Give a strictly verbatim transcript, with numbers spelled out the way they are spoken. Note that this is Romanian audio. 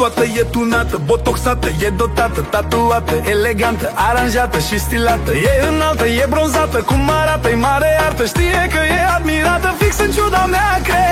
toată e tunată, botoxată, e dotată, tatuată, elegantă, aranjată și stilată. E înaltă, e bronzată, cum arată, e mare artă. Știe că e admirată, fix în ciuda mea cred.